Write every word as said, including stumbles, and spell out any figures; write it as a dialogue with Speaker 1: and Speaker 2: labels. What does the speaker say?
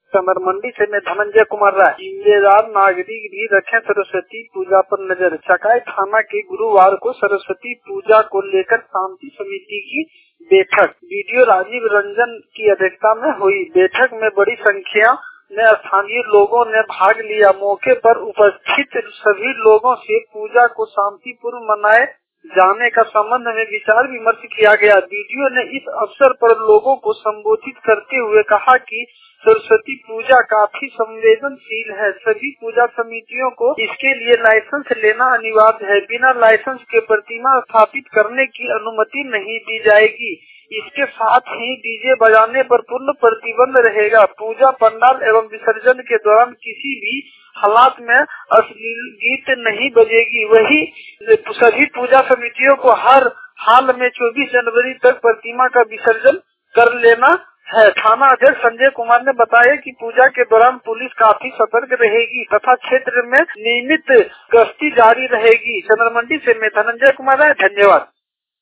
Speaker 1: समरमंडी से मैं धनंजय कुमार राय। जिम्मेदार नागरिक भी रखें सरस्वती पूजा पर नजर। चकाई थाना के गुरुवार को सरस्वती पूजा को लेकर शांति समिति की बैठक वीडियो राजीव रंजन की अध्यक्षता में हुई। बैठक में बड़ी संख्या में स्थानीय लोगों ने भाग लिया। मौके पर उपस्थित सभी लोगों से पूजा को शांतिपूर्ण मनाए जाने का संबंध में विचार विमर्श किया गया। वीडियो ने इस अवसर पर लोगों को संबोधित करते हुए कहा कि सरस्वती पूजा काफी संवेदनशील है। सभी पूजा समितियों को इसके लिए लाइसेंस लेना अनिवार्य है। बिना लाइसेंस के प्रतिमा स्थापित करने की अनुमति नहीं दी जाएगी। इसके साथ ही डीजे बजाने पर पूर्ण प्रतिबंध रहेगा। पूजा पंडाल एवं विसर्जन के दौरान किसी भी हालात में अश्लील गीत नहीं बजेगी। वही सभी पूजा समितियों को हर हाल में चौबीस जनवरी तक प्रतिमा का विसर्जन कर लेना है। थाना अध्यक्ष संजय कुमार ने बताया कि पूजा के दौरान पुलिस काफी सतर्क रहेगी तथा क्षेत्र में नियमित गश्ती जारी रहेगी। समरमंडी से मैं धनंजय कुमार है। धन्यवाद।